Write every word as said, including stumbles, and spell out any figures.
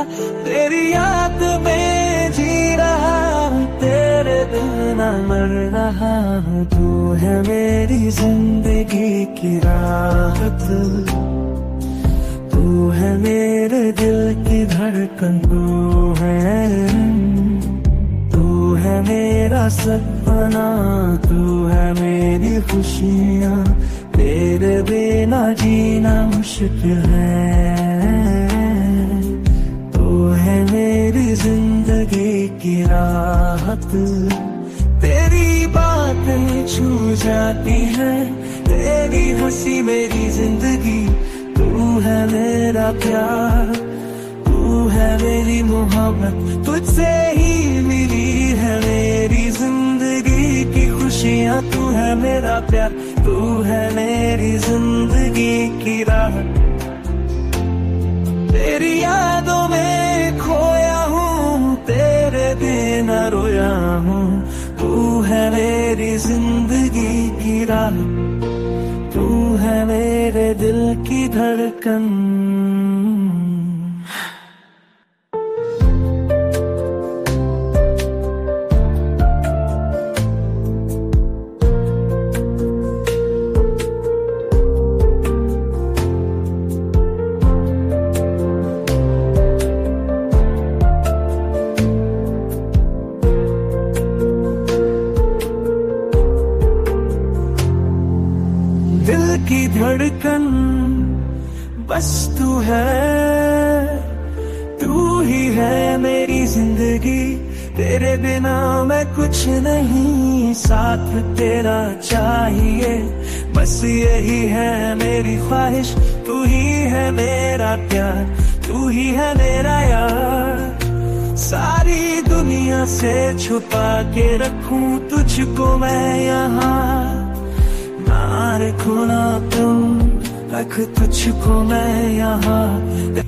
तेरी याद में जी रहा, तेरे बिना मर रहा। तू है मेरी जिंदगी की राहत, तू है मेरे दिल की धड़कन, तू है तू है मेरा सपना, तू है मेरी खुशियाँ। तेरे बिना जीना मुश्किल है, तू है मेरी जिंदगी की राहत। तेरी बातें छू जाती है, तेरी हंसी मेरी जिंदगी। तू है मेरा प्यार, तू है मेरी मोहब्बत, तुझसे ही मिली है मेरी जिंदगी की खुशियाँ। तू है मेरा प्यार, तू है मेरी जिंदगी की राह। तेरी यादों में खोया हूँ, तेरे बिना रोया हूँ। तू है मेरी जिंदगी की राह, तू है मेरे दिल की धड़कन। दिल की धड़कन बस तू है, तू ही है मेरी जिंदगी। तेरे बिना मैं कुछ नहीं, साथ तेरा चाहिए, बस यही है मेरी ख्वाहिश। तू ही है मेरा प्यार, तू ही है मेरा यार। सारी दुनिया से छुपा के रखूं तुझको मैं यहाँ, ना रखूं ना तुम रख तुझको मैं यहाँ।